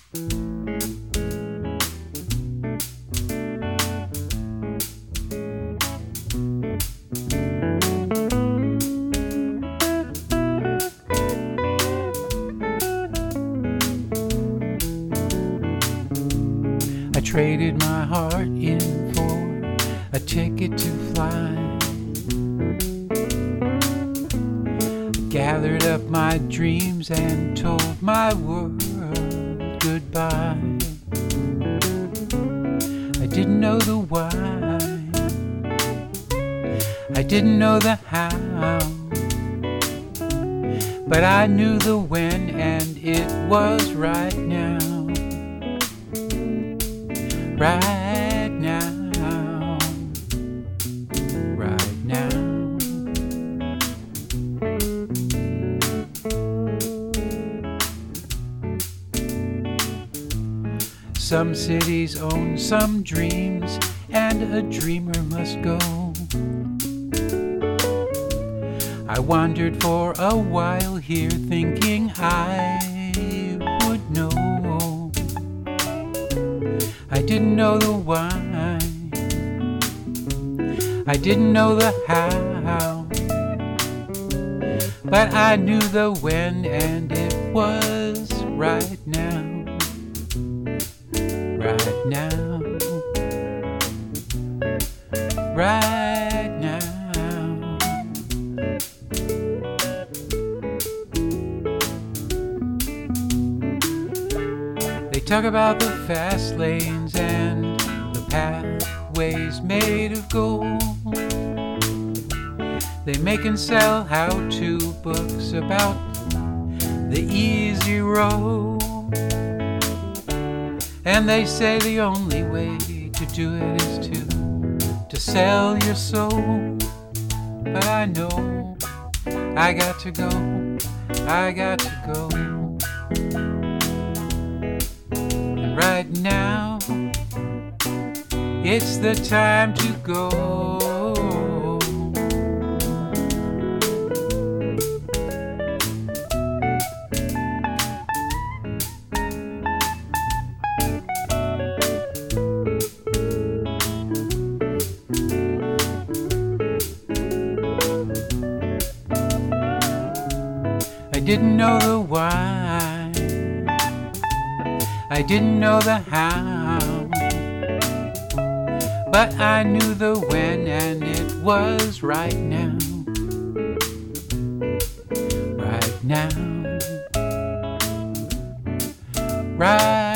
I traded my heart in for a ticket to fly. Gathered up my dreams and told my world goodbye. I didn't know the why, I didn't know the how, but I knew the when, and it was right now. Right now, right now. Some cities own some dreams, and a dreamer must go. I wandered for a while here, thinking I would know. I didn't know the why, I didn't know the how, but I knew the when, and it was right now. Right now, right now. They talk about the fast lanes and the pathways made of gold. They make and sell how-to books about the easy road. And they say the only way to do it is to sell your soul. But I know I got to go, I got to go. And right now, it's the time to go. I didn't know the why, I didn't know the how, but I knew the when, and it was right now. Right now, right